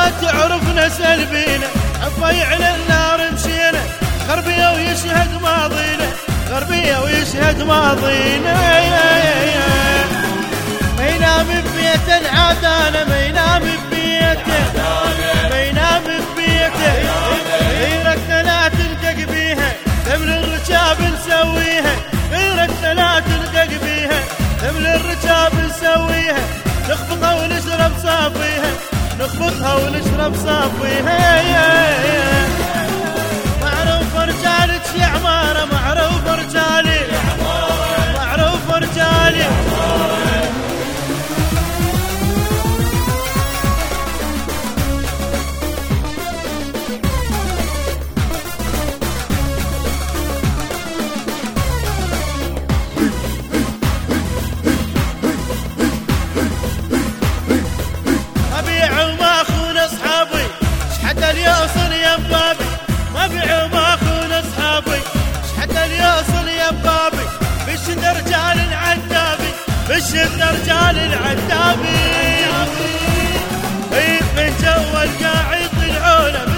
تعرفنا سلبينا عفايع للنار مشينا غربية ويشهد ماضينا غربية ويشهد ماضينا ما ينام ببيته عادانا ما ينام ببيته ما ينام ببيته غيرتنا لا تلقى بيها ثمن الرجاب نسويها غيرتنا لا تلقى بيها ثمن الرجاب نسويها نخبطها ونشرب صافيها نخبطها ونشرب صافيها معروف رجالك يا عمارة معروف رجالي معروف رجالي أبيع وما أخون أصحابي شحد اليوصل يا بابي ما أبيع وما أخون أصحابي شحد اليوصل يا بابي بشد رجال العتابي بشد رجال العتابي من جوا القاع يطلعون